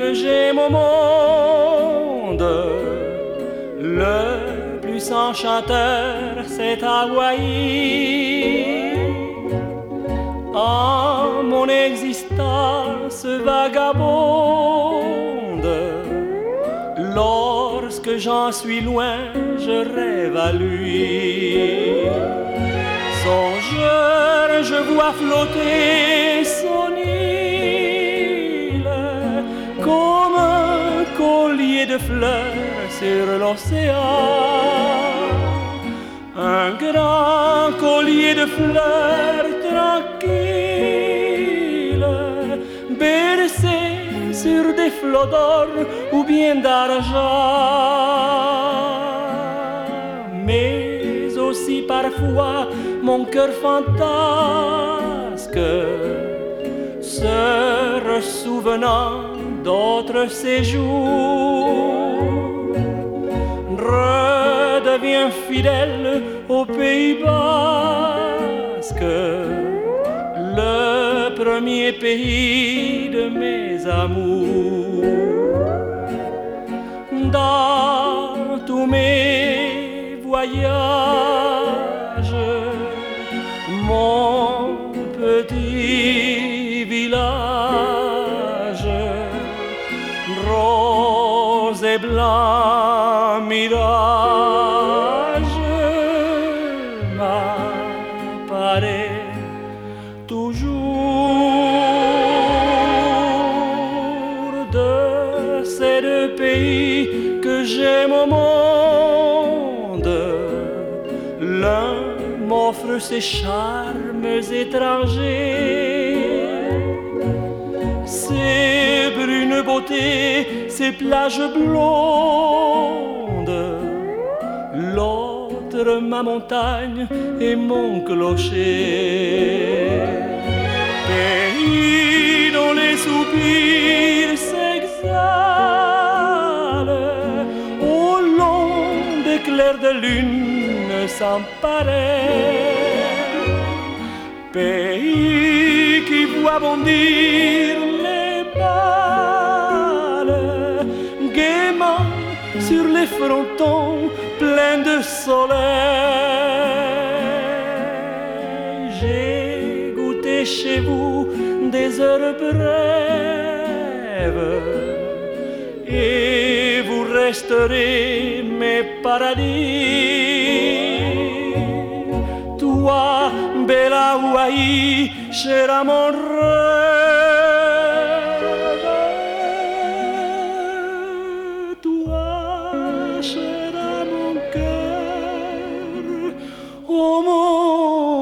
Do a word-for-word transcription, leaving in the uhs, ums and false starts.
que j'aime au monde. Le plus enchanteur, c'est Hawaï. En mon existence vagabonde, lorsque j'en suis loin, je rêve à lui. Songeur, je vois flotter son île comme un collier de fleurs sur l'océan. Un grand collier de fleurs tranquille, bercé sur des flots d'or ou bien d'argent. Mais aussi parfois mon cœur fantasque, se ressouvenant d'autres séjours, redevient fidèle au Pays basque, le premier pays de mes amours. Dans tous mes voyages, mon petit village, rose et blanc mirage, m'apparaît toujours. De ces deux pays que j'aime au monde, l'un m'offre ses charmes étrangers, ses brunes beautés, ses plages blondes, l'autre ma montagne et mon clocher. Pays dont les soupirs s'exhalent au long des clairs de lune sans pareil. Pays qui voit bondir les balles gaiement sur les frontons pleins de soleil. J'ai goûté chez vous des heures brèves et vous resterez mes paradis. Toi, belle Hawaï, cher à mon rêve, toi, cher à mon cœur, oh mon